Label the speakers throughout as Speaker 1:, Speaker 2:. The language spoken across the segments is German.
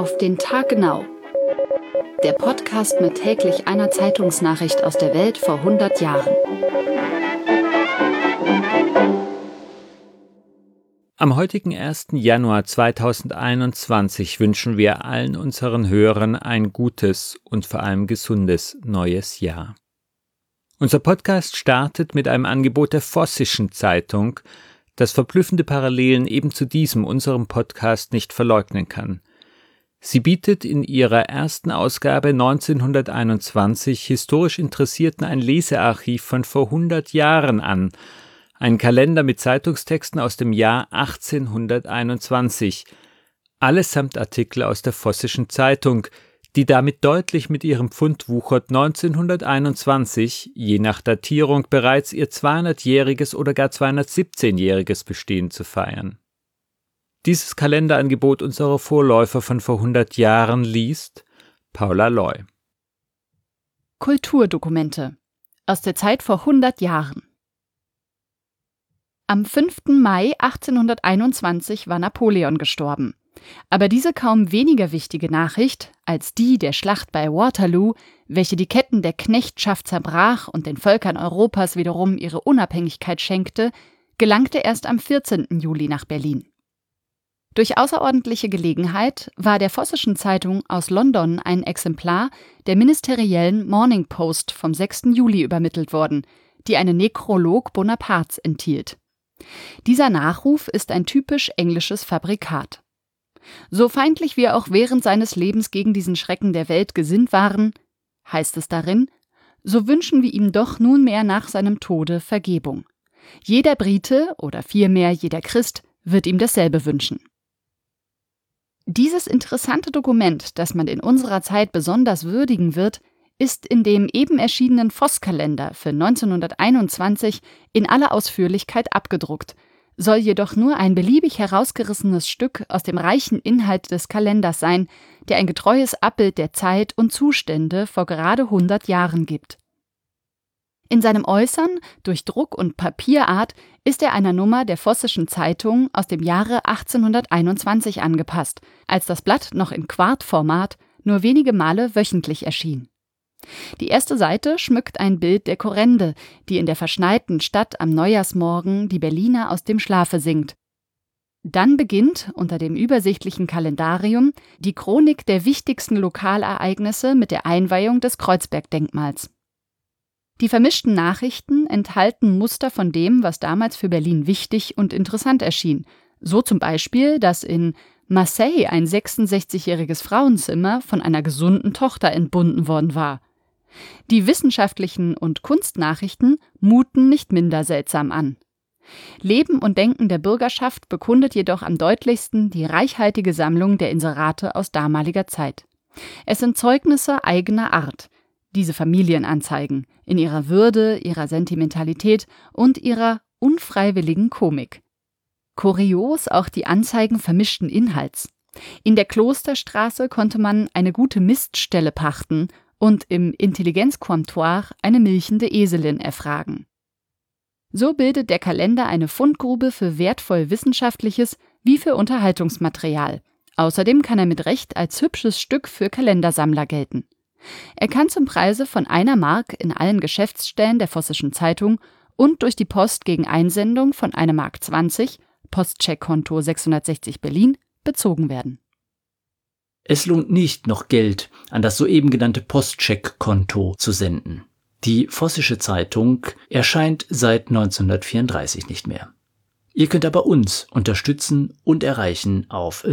Speaker 1: Auf den Tag genau. Der Podcast mit täglich einer Zeitungsnachricht aus der Welt vor 100 Jahren.
Speaker 2: Am heutigen 1. Januar 2021 wünschen wir allen unseren Hörern ein gutes und vor allem gesundes neues Jahr. Unser Podcast startet mit einem Angebot der Vossischen Zeitung, das verblüffende Parallelen eben zu diesem, unserem Podcast, nicht verleugnen kann. Sie bietet in ihrer ersten Ausgabe 1921 historisch Interessierten ein Lesearchiv von vor 100 Jahren an, einen Kalender mit Zeitungstexten aus dem Jahr 1821, allesamt Artikel aus der Vossischen Zeitung, die damit deutlich mit ihrem Pfund wuchert, 1921, je nach Datierung, bereits ihr 200-jähriges oder gar 217-jähriges Bestehen zu feiern. Dieses Kalenderangebot unserer Vorläufer von vor 100 Jahren liest Paula Loy.
Speaker 1: Kulturdokumente aus der Zeit vor 100 Jahren. Am 5. Mai 1821 war Napoleon gestorben. Aber diese kaum weniger wichtige Nachricht als die der Schlacht bei Waterloo, welche die Ketten der Knechtschaft zerbrach und den Völkern Europas wiederum ihre Unabhängigkeit schenkte, gelangte erst am 14. Juli nach Berlin. Durch außerordentliche Gelegenheit war der Vossischen Zeitung aus London ein Exemplar der ministeriellen Morning Post vom 6. Juli übermittelt worden, die einen Nekrolog Bonapartes enthielt. Dieser Nachruf ist ein typisch englisches Fabrikat. So feindlich wir auch während seines Lebens gegen diesen Schrecken der Welt gesinnt waren, heißt es darin, so wünschen wir ihm doch nunmehr nach seinem Tode Vergebung. Jeder Brite oder vielmehr jeder Christ wird ihm dasselbe wünschen. Dieses interessante Dokument, das man in unserer Zeit besonders würdigen wird, ist in dem eben erschienenen Voss-Kalender für 1921 in aller Ausführlichkeit abgedruckt, soll jedoch nur ein beliebig herausgerissenes Stück aus dem reichen Inhalt des Kalenders sein, der ein getreues Abbild der Zeit und Zustände vor gerade 100 Jahren gibt. In seinem Äußern, durch Druck und Papierart, ist er einer Nummer der Vossischen Zeitung aus dem Jahre 1821 angepasst, als das Blatt noch in Quartformat nur wenige Male wöchentlich erschien. Die erste Seite schmückt ein Bild der Kurrende, die in der verschneiten Stadt am Neujahrsmorgen die Berliner aus dem Schlafe singt. Dann beginnt, unter dem übersichtlichen Kalendarium, die Chronik der wichtigsten Lokalereignisse mit der Einweihung des Kreuzberg-Denkmals. Die vermischten Nachrichten enthalten Muster von dem, was damals für Berlin wichtig und interessant erschien. So zum Beispiel, dass in Marseille ein 66-jähriges Frauenzimmer von einer gesunden Tochter entbunden worden war. Die wissenschaftlichen und Kunstnachrichten muten nicht minder seltsam an. Leben und Denken der Bürgerschaft bekundet jedoch am deutlichsten die reichhaltige Sammlung der Inserate aus damaliger Zeit. Es sind Zeugnisse eigener Art, diese Familienanzeigen, in ihrer Würde, ihrer Sentimentalität und ihrer unfreiwilligen Komik. Kurios auch die Anzeigen vermischten Inhalts. In der Klosterstraße konnte man eine gute Miststelle pachten und im Intelligenzcomptoir eine milchende Eselin erfragen. So bildet der Kalender eine Fundgrube für wertvoll wissenschaftliches wie für Unterhaltungsmaterial. Außerdem kann er mit Recht als hübsches Stück für Kalendersammler gelten. Er kann zum Preise von 1 Mark in allen Geschäftsstellen der Vossischen Zeitung und durch die Post gegen Einsendung von 1,20 Mark, Postcheckkonto 660 Berlin, bezogen werden.
Speaker 3: Es lohnt nicht, noch Geld an das soeben genannte Postcheckkonto zu senden. Die Vossische Zeitung erscheint seit 1934 nicht mehr. Ihr könnt aber uns unterstützen und erreichen auf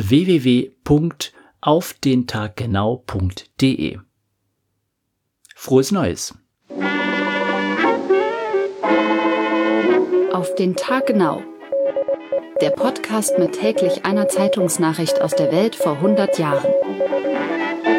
Speaker 3: www.aufdentaggenau.de. Frohes Neues!
Speaker 1: Auf den Tag genau. Der Podcast mit täglich einer Zeitungsnachricht aus der Welt vor 100 Jahren.